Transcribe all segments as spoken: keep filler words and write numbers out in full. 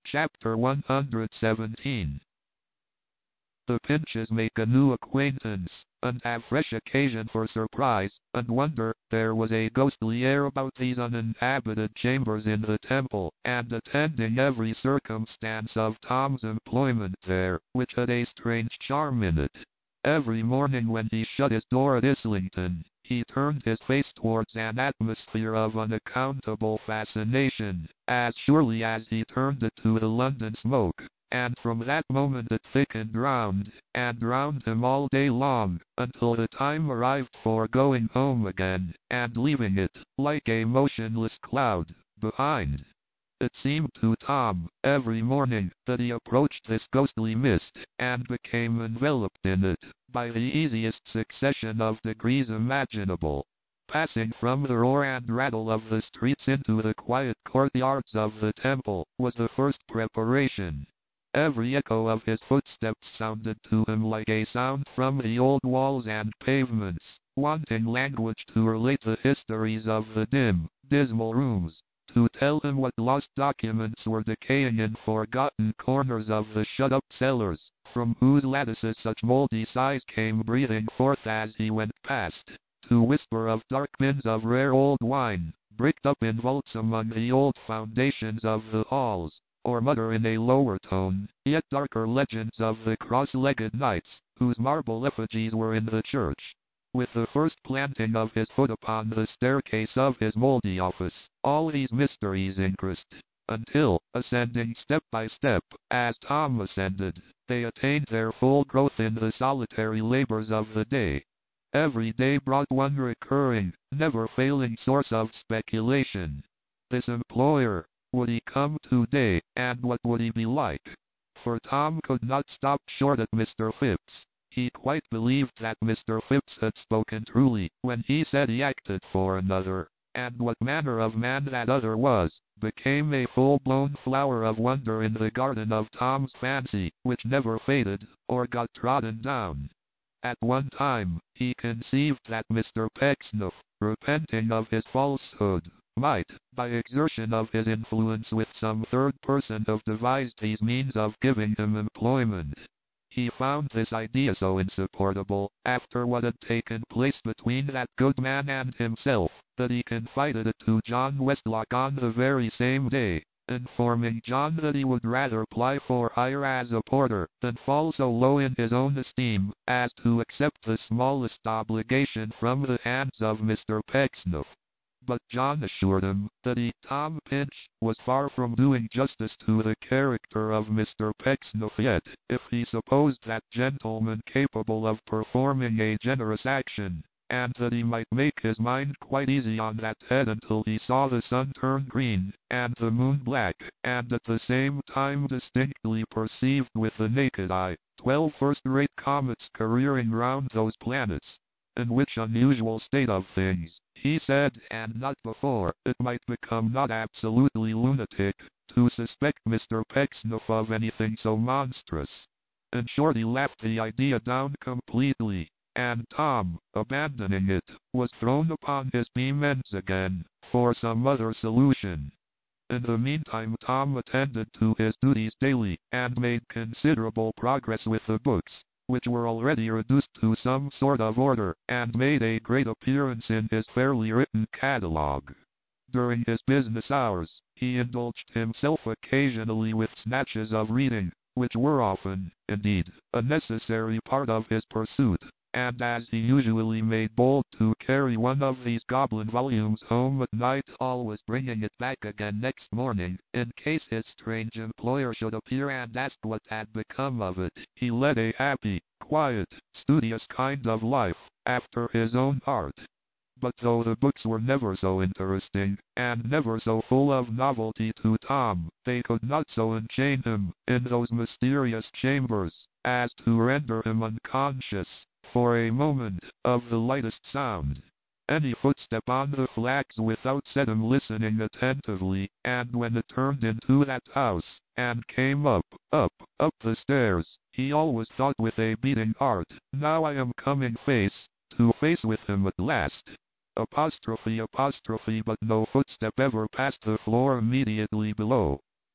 Chapter one hundred seventeen. The Pinches make a new acquaintance, and have fresh occasion for surprise and wonder. There was a ghostly air about these uninhabited chambers in the temple, and attending every circumstance of Tom's employment there, which had a strange charm in it. Every morning when he shut his door at Islington, he turned his face towards an atmosphere of unaccountable fascination, as surely as he turned it to the London smoke. And from that moment it thickened round, and round him all day long, until the time arrived for going home again, and leaving it, like a motionless cloud, behind. It seemed to Tom, every morning, that he approached this ghostly mist, and became enveloped in it, by the easiest succession of degrees imaginable. Passing from the roar and rattle of the streets into the quiet courtyards of the temple, was the first preparation. Every echo of his footsteps sounded to him like a sound from the old walls and pavements, wanting language to relate the histories of the dim, dismal rooms, to tell him what lost documents were decaying in forgotten corners of the shut-up cellars, from whose lattices such mouldy sighs came breathing forth as he went past, to whisper of dark bins of rare old wine, bricked up in vaults among the old foundations of the halls, or mutter in a lower tone, yet darker legends of the cross-legged knights, whose marble effigies were in the church. With the first planting of his foot upon the staircase of his mouldy office, all these mysteries increased, until, ascending step by step, as Tom ascended, they attained their full growth in the solitary labors of the day. Every day brought one recurring, never-failing source of speculation. This employer, would he come today, and what would he be like? For Tom could not stop short at Mister Phipps. He quite believed that Mister Phipps had spoken truly, when he said he acted for another, and what manner of man that other was, became a full-blown flower of wonder in the garden of Tom's fancy, which never faded, or got trodden down. At one time, he conceived that Mister Pecksniff, repenting of his falsehood, might, by exertion of his influence with some third person, have devised these means of giving him employment. He found this idea so insupportable, after what had taken place between that good man and himself, that he confided it to John Westlock on the very same day, informing John that he would rather ply for hire as a porter, than fall so low in his own esteem, as to accept the smallest obligation from the hands of Mister Pecksniff. But John assured him that he, Tom Pinch, was far from doing justice to the character of Mister Pecksniff yet, if he supposed that gentleman capable of performing a generous action, and that he might make his mind quite easy on that head until he saw the sun turn green, and the moon black, and at the same time distinctly perceived with the naked eye, twelve first-rate comets careering round those planets. In which unusual state of things, he said, and not before, it might become not absolutely lunatic to suspect Mister Pecksniff of anything so monstrous. In short, he laughed the idea down completely, and Tom, abandoning it, was thrown upon his beam ends again, for some other solution. In the meantime Tom attended to his duties daily, and made considerable progress with the books, which were already reduced to some sort of order, and made a great appearance in his fairly written catalogue. During his business hours, he indulged himself occasionally with snatches of reading, which were often, indeed, a necessary part of his pursuit, and as he usually made bold to carry one of these goblin volumes home at night, always bringing it back again next morning, in case his strange employer should appear and ask what had become of it, he led a happy, quiet, studious kind of life, after his own heart. But though the books were never so interesting, and never so full of novelty to Tom, they could not so enchain him, in those mysterious chambers, as to render him unconscious, for a moment, of the lightest sound. Any footstep on the flags without set him listening attentively, and when it turned into that house, and came up, up, up the stairs, he always thought with a beating heart, now I am coming face to face with him at last. Apostrophe, apostrophe, but no footstep ever passed the floor immediately below.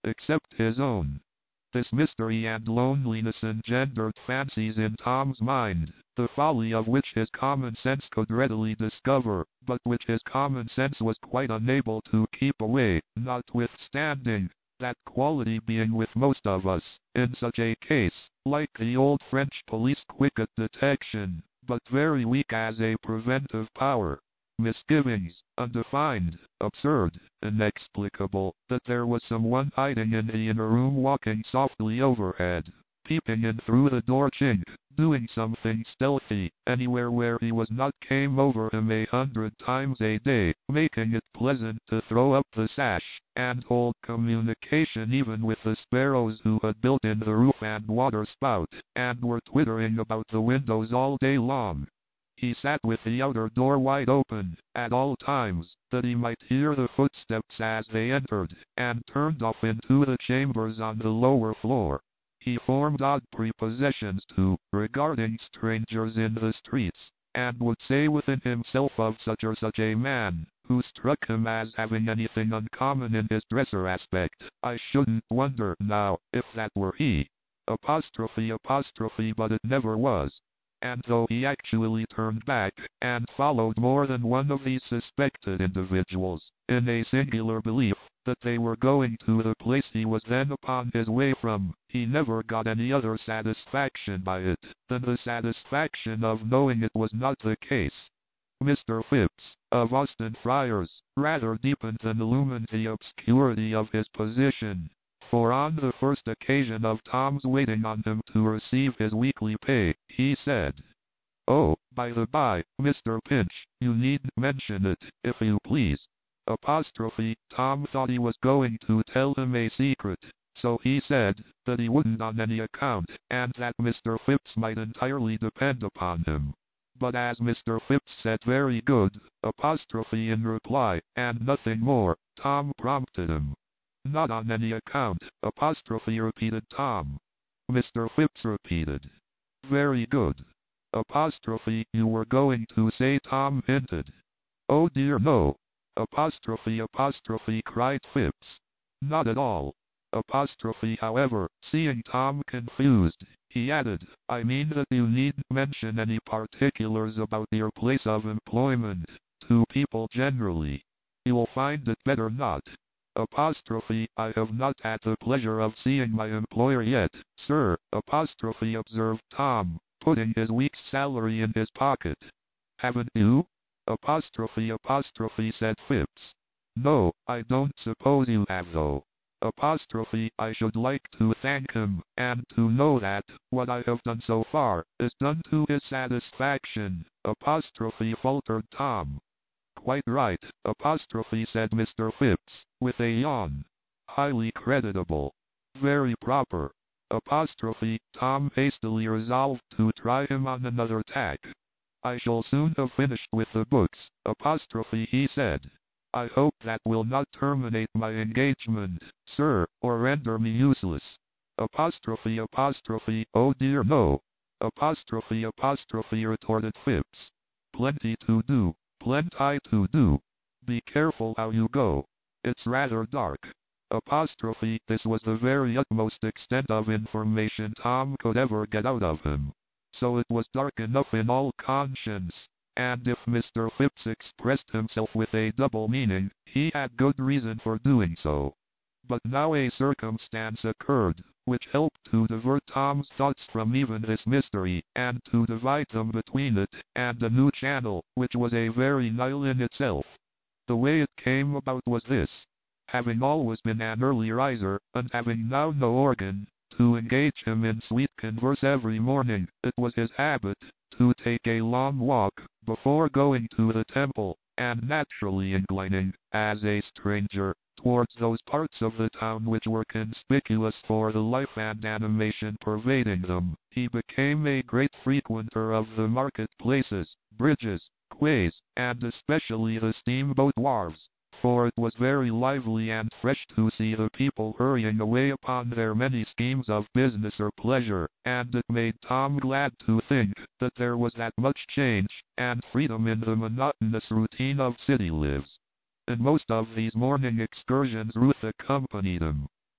except his own. This mystery and loneliness engendered fancies in Tom's mind, the folly of which his common sense could readily discover, but which his common sense was quite unable to keep away, notwithstanding that quality being with most of us, in such a case, like the old French police quick at detection, but very weak as a preventive power. Misgivings, undefined, absurd, inexplicable, that there was someone hiding in the inner room walking softly overhead, peeping in through the door chink, doing something stealthy, anywhere where he was not came over him a hundred times a day, making it pleasant to throw up the sash, and hold communication even with the sparrows who had built in the roof and water spout, and were twittering about the windows all day long. He sat with the outer door wide open, at all times, that he might hear the footsteps as they entered, and turned off into the chambers on the lower floor. He formed odd prepossessions, too, regarding strangers in the streets, and would say within himself of such or such a man, who struck him as having anything uncommon in his dress or aspect, "I shouldn't wonder, now, if that were he." Apostrophe apostrophe but it never was. And though he actually turned back, and followed more than one of these suspected individuals, in a singular belief that they were going to the place he was then upon his way from, he never got any other satisfaction by it, than the satisfaction of knowing it was not the case. Mister Phipps, of Austin Friars, rather deepened than illumined the obscurity of his position. For on the first occasion of Tom's waiting on him to receive his weekly pay, he said, "Oh, by the by, Mister Pinch, you needn't mention it, if you please." Apostrophe, Tom thought he was going to tell him a secret, so he said that he wouldn't on any account, and that Mister Phipps might entirely depend upon him. But as Mister Phipps said very good, apostrophe in reply, and nothing more, Tom prompted him. "Not on any account," apostrophe repeated Tom. Mister Phipps repeated, "Very good." Apostrophe, you were going to say, Tom hinted. "Oh dear no." Apostrophe apostrophe cried Phipps. "Not at all." Apostrophe, however, seeing Tom confused, he added, "I mean that you needn't mention any particulars about your place of employment, to people generally. You'll find it better not." Apostrophe, I have not had the pleasure of seeing my employer yet, sir, apostrophe observed Tom, putting his week's salary in his pocket. "Haven't you?" Apostrophe apostrophe said Phipps. "No, I don't suppose you have though." Apostrophe, I should like to thank him, and to know that, what I have done so far, is done to his satisfaction, apostrophe faltered Tom. "Quite right," apostrophe said Mister Phipps, with a yawn. "Highly creditable. Very proper." Apostrophe, Tom hastily resolved to try him on another tack. "I shall soon have finished with the books," apostrophe he said. "I hope that will not terminate my engagement, sir, or render me useless." Apostrophe apostrophe, oh dear no. Apostrophe apostrophe retorted Phipps. "Plenty to do. Plenty to do. Be careful how you go. It's rather dark." Apostrophe, this was the very utmost extent of information Tom could ever get out of him. So it was dark enough in all conscience, and if Mister Phipps expressed himself with a double meaning, he had good reason for doing so. But now a circumstance occurred, which helped to divert Tom's thoughts from even this mystery, and to divide them between it and a new channel, which was a very Nile in itself. The way it came about was this. Having always been an early riser, and having now no organ to engage him in sweet converse every morning, it was his habit to take a long walk before going to the temple, and naturally inclining, as a stranger, towards those parts of the town which were conspicuous for the life and animation pervading them, he became a great frequenter of the market-places, bridges, quays, and especially the steamboat wharves, for it was very lively and fresh to see the people hurrying away upon their many schemes of business or pleasure, and it made Tom glad to think that there was that much change and freedom in the monotonous routine of city lives. In most of these morning excursions Ruth accompanied him.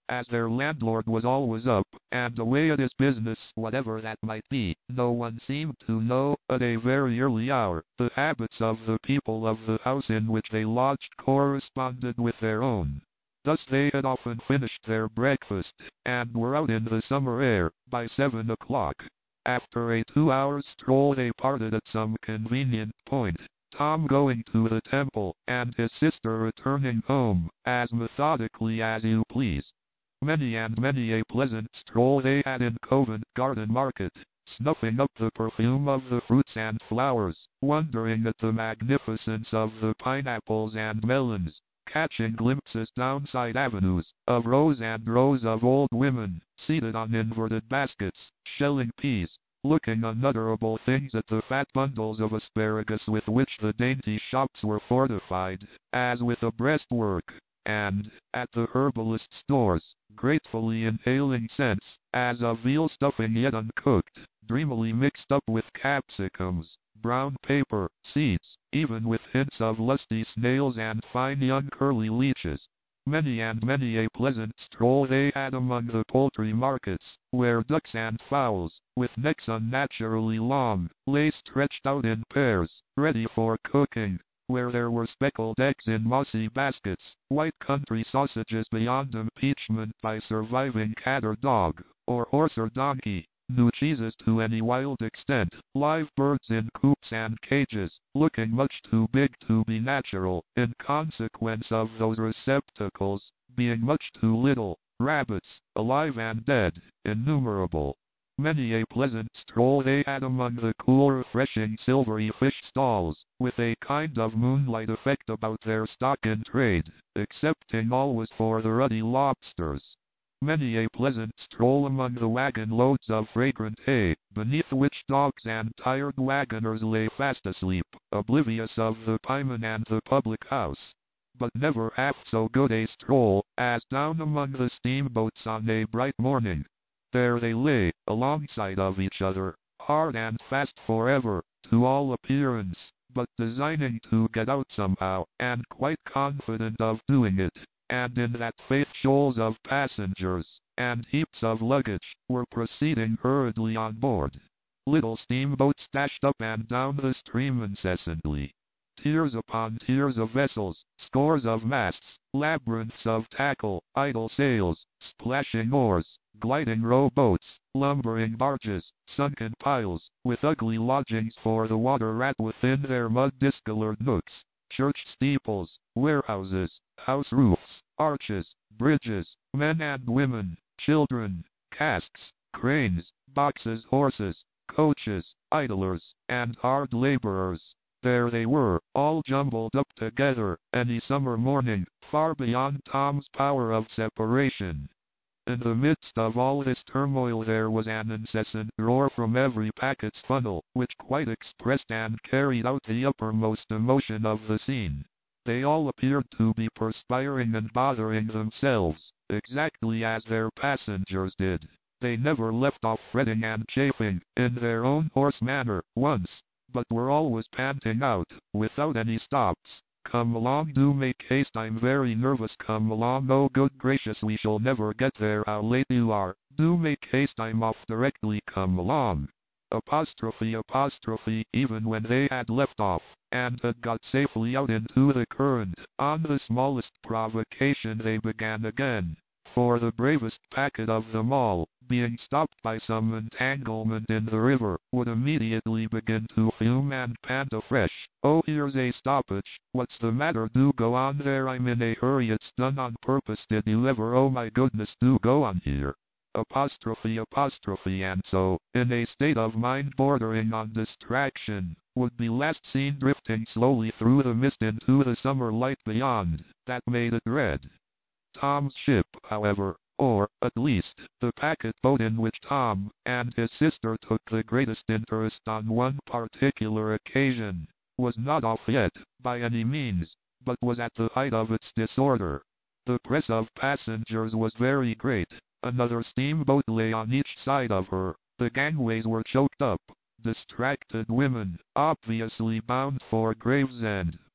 as their landlord was always up and away at his business, whatever that might be. No one seemed to know, at a very early hour, the habits of the people of the house in which they lodged corresponded with their own. Thus they had often finished their breakfast, and were out in the summer air, by seven o'clock. After a two-hour stroll they parted at some convenient point, Tom going to the temple, and his sister returning home, as methodically as you please. Many and many a pleasant stroll they had in Covent Garden Market, snuffing up the perfume of the fruits and flowers, wondering at the magnificence of the pineapples and melons, catching glimpses down side avenues, of rows and rows of old women, seated on inverted baskets, shelling peas, looking unutterable things at the fat bundles of asparagus with which the dainty shops were fortified, as with a breastwork, and, at the herbalist stores, gratefully inhaling scents, as of veal stuffing yet uncooked, dreamily mixed up with capsicums, brown paper, seeds, even with hints of lusty snails and fine young curly leeches. Many and many a pleasant stroll they had among the poultry markets, where ducks and fowls, with necks unnaturally long, lay stretched out in pairs, ready for cooking, where there were speckled eggs in mossy baskets, white country sausages beyond impeachment by surviving cat or dog, or horse or donkey, new cheeses to any wild extent, live birds in coops and cages, looking much too big to be natural, in consequence of those receptacles being much too little, rabbits, alive and dead, innumerable. Many a pleasant stroll they had among the cool refreshing silvery fish stalls, with a kind of moonlight effect about their stock in trade, excepting always for the ruddy lobsters. Many a pleasant stroll among the wagon loads of fragrant hay, beneath which dogs and tired wagoners lay fast asleep, oblivious of the pieman and the public house. But never half so good a stroll, as down among the steamboats on a bright morning. There they lay, alongside of each other, hard and fast forever, to all appearance, but designing to get out somehow, and quite confident of doing it. And in that faith shoals of passengers, and heaps of luggage, were proceeding hurriedly on board. Little steamboats dashed up and down the stream incessantly. Tiers upon tiers of vessels, scores of masts, labyrinths of tackle, idle sails, splashing oars, gliding rowboats, lumbering barges, sunken piles, with ugly lodgings for the water rat within their mud-discolored nooks, church steeples, warehouses, house roofs, arches, bridges, men and women, children, casks, cranes, boxes, horses, coaches, idlers, and hard laborers. There they were, all jumbled up together, any summer morning, far beyond Tom's power of separation. In the midst of all this turmoil there was an incessant roar from every packet's funnel, which quite expressed and carried out the uppermost emotion of the scene. They all appeared to be perspiring and bothering themselves, exactly as their passengers did. They never left off fretting and chafing, in their own hoarse manner, once, but were always panting out, without any stops. Come along, do make haste, I'm very nervous, come along, oh good gracious, we shall never get there, how late you are, do make haste, I'm off directly, come along. Apostrophe, apostrophe, even when they had left off, and had got safely out into the current, on the smallest provocation they began again. For the bravest packet of them all, being stopped by some entanglement in the river, would immediately begin to fume and pant afresh. Oh, here's a stoppage, what's the matter, do go on there, I'm in a hurry, it's done on purpose, did you ever, oh my goodness, do go on here. Apostrophe, apostrophe, and so, in a state of mind bordering on distraction, would be last seen drifting slowly through the mist into the summer light beyond, that made it red. Tom's ship, however, or, at least, the packet boat in which Tom and his sister took the greatest interest on one particular occasion, was not off yet, by any means, but was at the height of its disorder. The press of passengers was very great. Another steamboat lay on each side of her. The gangways were choked up. Distracted women, obviously bound for Gravesend,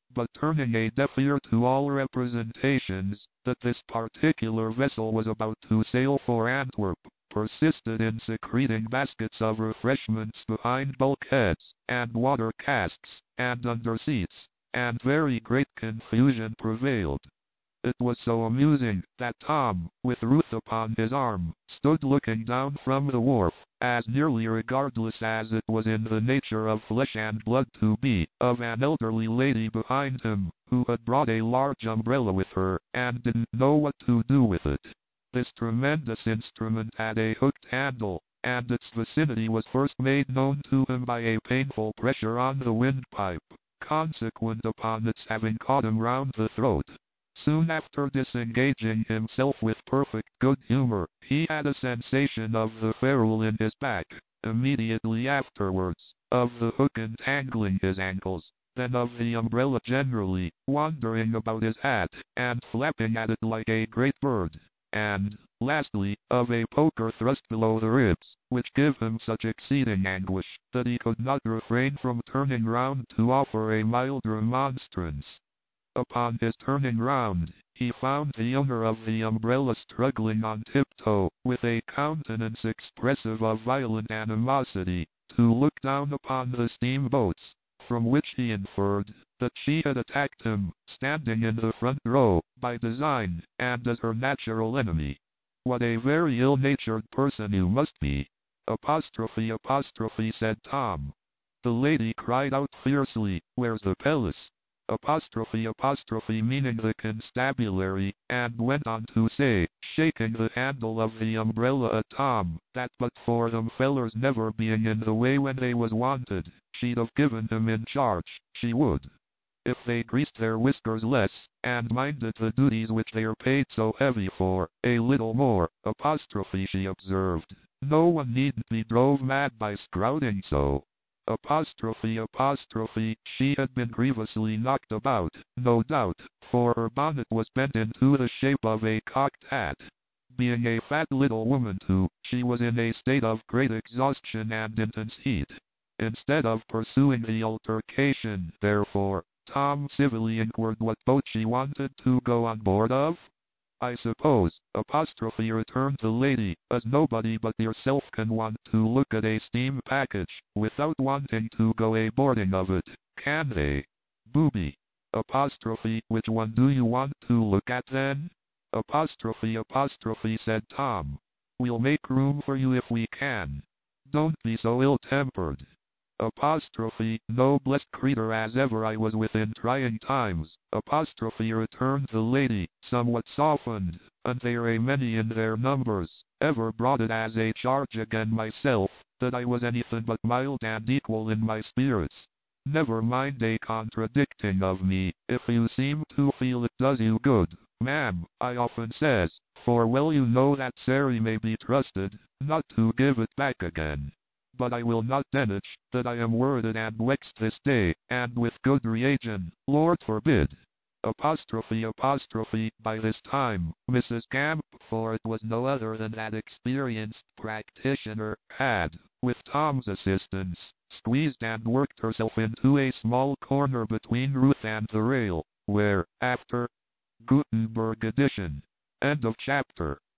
but turning a deaf ear to all representations that this particular vessel was about to sail for Antwerp, persisted in secreting baskets of refreshments behind bulkheads, and water casks, and under seats, and very great confusion prevailed. It was so amusing that Tom, with Ruth upon his arm, stood looking down from the wharf, as nearly regardless as it was in the nature of flesh and blood to be, of an elderly lady behind him, who had brought a large umbrella with her, and didn't know what to do with it. This tremendous instrument had a hooked handle, and its vicinity was first made known to him by a painful pressure on the windpipe, consequent upon its having caught him round the throat. Soon after disengaging himself with perfect good humor, he had a sensation of the ferrule in his back, immediately afterwards, of the hook entangling his ankles, then of the umbrella generally, wandering about his hat, and flapping at it like a great bird, and, lastly, of a poker thrust below the ribs, which gave him such exceeding anguish, that he could not refrain from turning round to offer a mild remonstrance. Upon his turning round, he found the owner of the umbrella struggling on tiptoe, with a countenance expressive of violent animosity, to look down upon the steamboats, from which he inferred that she had attacked him, standing in the front row, by design, and as her natural enemy. "What a very ill-natured person you must be!" Apostrophe apostrophe said Tom. The lady cried out fiercely, "Where's the pelisse?" Apostrophe apostrophe meaning the constabulary, and went on to say, shaking the handle of the umbrella at Tom, that but for them fellers never being in the way when they was wanted, she'd have given him in charge, she would. If they greased their whiskers less, and minded the duties which they're paid so heavy for, a little more, apostrophe she observed, no one needn't be drove mad by scrouting so. Apostrophe apostrophe she had been grievously knocked about, no doubt, for her bonnet was bent into the shape of a cocked hat. Being a fat little woman too, she was in a state of great exhaustion and intense heat. Instead of pursuing the altercation, therefore, Tom civilly inquired what boat she wanted to go on board of. "I suppose," apostrophe returned the lady, "as nobody but yourself can want to look at a steam package, without wanting to go a boarding of it, can they?" "Booby." Apostrophe, "Which one do you want to look at then?" Apostrophe apostrophe said Tom. "We'll make room for you if we can. Don't be so ill-tempered." Apostrophe, "No blessed creetur as ever I was within trying times," apostrophe returned the lady, somewhat softened, "and they're a many in their numbers, ever brought it as a charge again myself, that I was anything but mild and equal in my spirits. Never mind a contradicting of me, if you seem to feel it does you good, ma'am, I often says, for well you know that Sary may be trusted, not to give it back again. But I will not denich, that I am worrited and vexed this day, and with good reason, Lord forbid." Apostrophe apostrophe by this time, Missus Gamp, for it was no other than that experienced practitioner, had, with Tom's assistance, squeezed and worked herself into a small corner between Ruth and the rail, where, after Gutenberg edition. End of chapter.